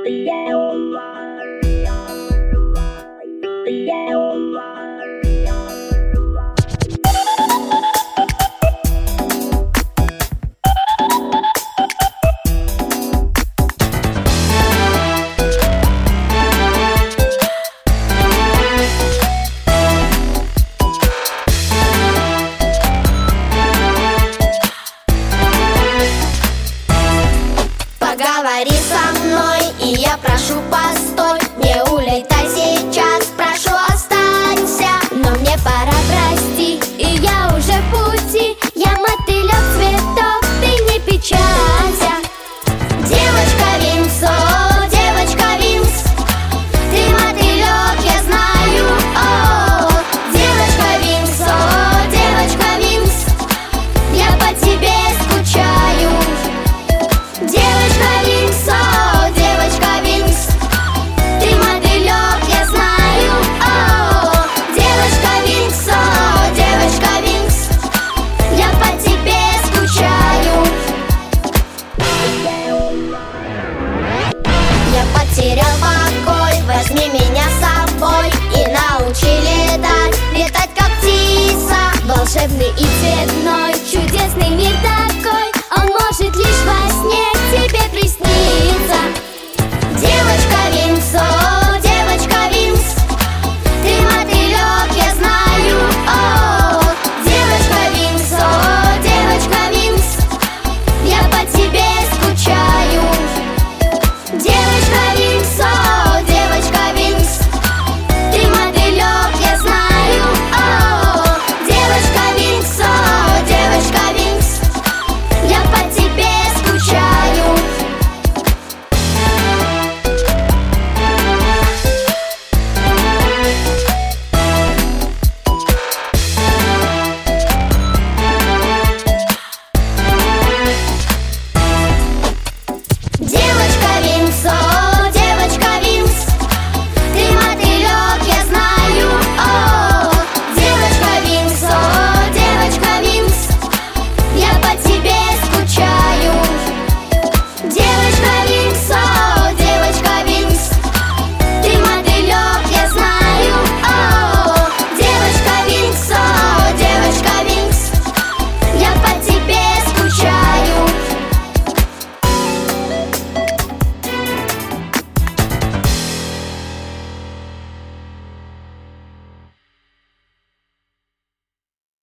Поговори со мной, и я прошу, постой. Не улетай сейчас, прошу, останься. Но мне пора, прости, и я уже в пути. Я мотылек цветов, ты не печалься. Девочка Винкс, о, девочка Винкс, ты мотылек, я знаю, о. Девочка Винкс, о, девочка Винкс, я по тебе скучаю. Девочка Винкс, о, девочка Винкс, ты мотылек, я знаю, о. Девочка Винкс, о, девочка Винкс, я по тебе скучаю. Я потерял покой, возьми меня с собой и научи летать, летать как птица. Волшебный и цветной, чудесный мир так.